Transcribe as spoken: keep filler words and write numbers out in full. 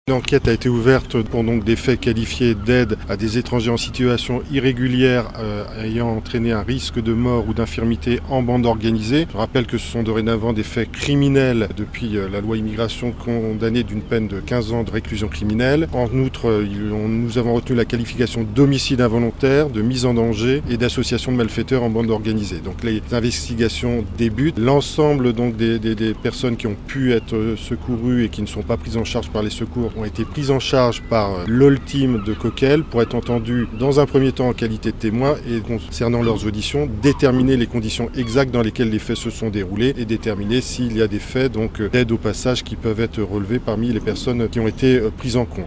L'enquête a été ouverte pour donc des faits qualifiés d'aide à des étrangers en situation irrégulière euh, ayant entraîné un risque de mort ou d'infirmité en bande organisée. Je rappelle que ce sont dorénavant des faits criminels depuis euh, la loi immigration condamnés d'une peine de quinze ans de réclusion criminelle. En outre, euh, on, nous avons retenu la qualification d'homicide involontaire, de mise en danger et d'association de malfaiteurs en bande organisée. Donc les investigations débutent. L'ensemble donc des, des, des personnes qui ont pu être secourues et qui ne sont pas prises en charge par les secours ont été prises en charge par l'O L Team de Coquelles pour être entendus dans un premier temps en qualité de témoins et concernant leurs auditions, déterminer les conditions exactes dans lesquelles les faits se sont déroulés et déterminer s'il y a des faits donc d'aide au passage qui peuvent être relevés parmi les personnes qui ont été prises en compte.